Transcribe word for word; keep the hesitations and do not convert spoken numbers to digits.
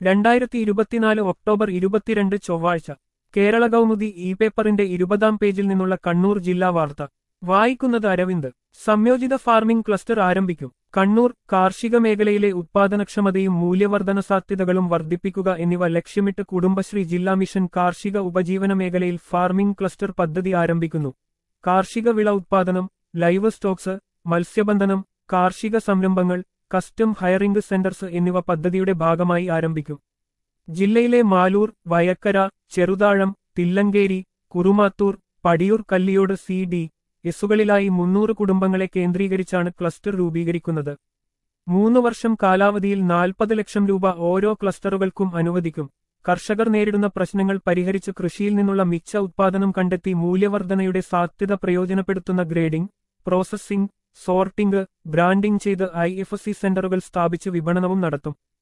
രണ്ടായിരത്തി ഇരുപത്തിനാല് ഒക്ടോബർ ഇരുപത്തിരണ്ട് ചൊവ്വാഴ്ച കേരള കൗമുദി ഇ പേപ്പറിന്റെ ഇരുപതാം പേജിൽ നിന്നുള്ള കണ്ണൂർ ജില്ലാ വാർത്ത വായിക്കുന്നത് അരവിന്ദ്. സംയോജിത ഫാർമിംഗ് ക്ലസ്റ്റർ ആരംഭിക്കും. കണ്ണൂർ. കാർഷിക മേഖലയിലെ ഉത്പാദനക്ഷമതയും മൂല്യവർധന സാധ്യതകളും വർദ്ധിപ്പിക്കുക എന്നിവ ലക്ഷ്യമിട്ട് കുടുംബശ്രീ ജില്ലാ മിഷൻ കാർഷിക ഉപജീവന മേഖലയിൽ ഫാർമിംഗ് ക്ലസ്റ്റർ പദ്ധതി ആരംഭിക്കുന്നു. കാർഷിക വിള ഉത്പാദനം, ലൈവ് സ്റ്റോക്സ്, മത്സ്യബന്ധനം, കാർഷിക സംരംഭങ്ങൾ, കസ്റ്റം ഹയറിംഗ് സെന്റർസ് എന്നിവ പദ്ധതിയുടെ ഭാഗമായി ആരംഭിക്കും. ജില്ലയിലെ മാലൂർ, വയക്കര, ചെറുതാഴം, തില്ലങ്കേരി, കുറുമാത്തൂർ, പടിയൂർ, കല്ലിയോട് സി ഡി എസുകളിലായി മുന്നൂറ് കുടുംബങ്ങളെ കേന്ദ്രീകരിച്ചാണ് ക്ലസ്റ്റർ രൂപീകരിക്കുന്നത്. മൂന്ന് വർഷം കാലാവധിയിൽ നാൽപ്പത് ലക്ഷം രൂപ ഓരോ ക്ലസ്റ്ററുകൾക്കും അനുവദിക്കും. കർഷകർ നേരിടുന്ന പ്രശ്നങ്ങൾ പരിഹരിച്ച് കൃഷിയിൽ നിന്നുള്ള മിച്ച ഉത്പാദനം കണ്ടെത്തി മൂല്യവർധനയുടെ സാധ്യത പ്രയോജനപ്പെടുത്തുന്ന ഗ്രേഡിംഗ്, പ്രോസസ്സിംഗ്, സോർട്ടിംഗ്, ബ്രാൻഡിംഗ് ചെയ്ത് ഐ എഫ് എസ് സി സെന്ററുകൾ സ്ഥാപിച്ച് വിപണനവും നടത്തും.